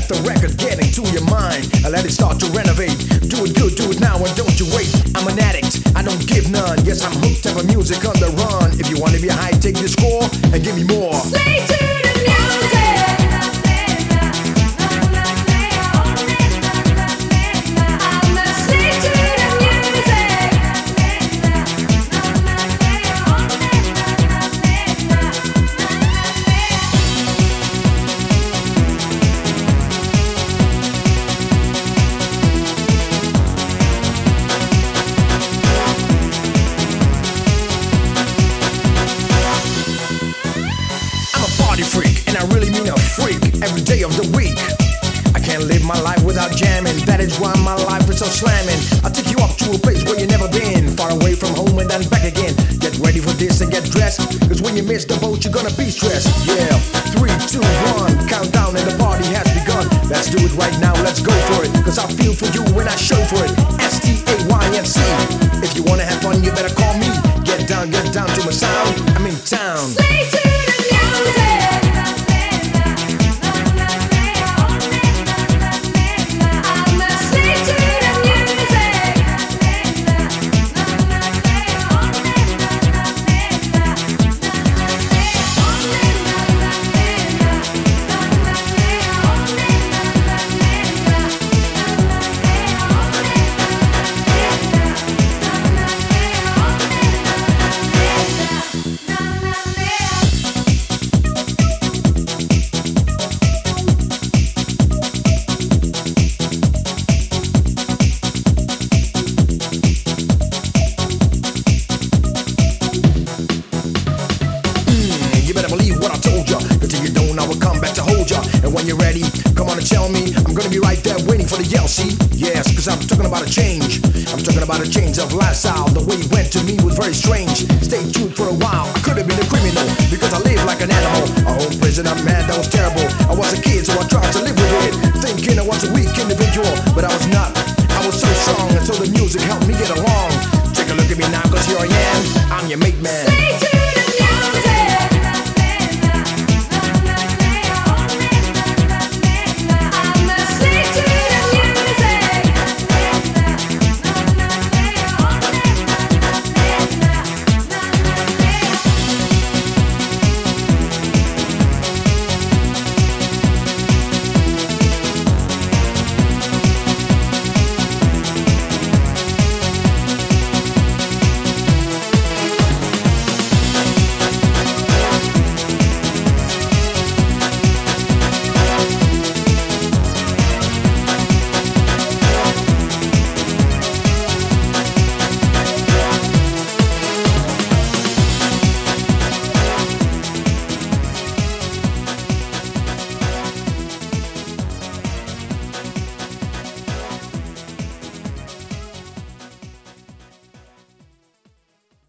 let the record get into your mind and let it start to renovate. Do it good, do it now, and don't you wait. I'm an addict, I don't give none. Yes, I'm hooked up on music on the run. If you wanna be high, take the score and give me more. Slay to the music. I'm a slave to the music. I'm a party freak, and I really mean a freak every day of the week. I can't live my life without jamming. That is why my life is so slamming. I'll take you up to a place where you've never been, far away from home and then back again. Get ready for this and get dressed, cause when you miss the boat you're gonna be stressed. Yeah, 3, 2, 1, countdown and the party has begun. Let's do it right now, let's go for it, cause I feel for you when I show for it. STAYNC. If you wanna have fun you better call me. Get down to my sound, I'm in town. Slay to the music. I'm a slave to the music. You better believe what I told ya, cause if you don't I will come back to hold ya. And when you're ready, come on and tell me. I'm gonna be right there waiting for the yell, see? Yes, cause I'm talking about a change. I'm talking about a change of lifestyle. The way it went to me was very strange. Stay tuned for a while, I could have been a criminal, because I live like an animal. A home prisoner, man, that was terrible. I was a kid so I tried to live with it, thinking I was a weak individual, but I was not. I was so strong, and so the music helped me get along. Take a look at me now, cause here I am, I'm your mate man.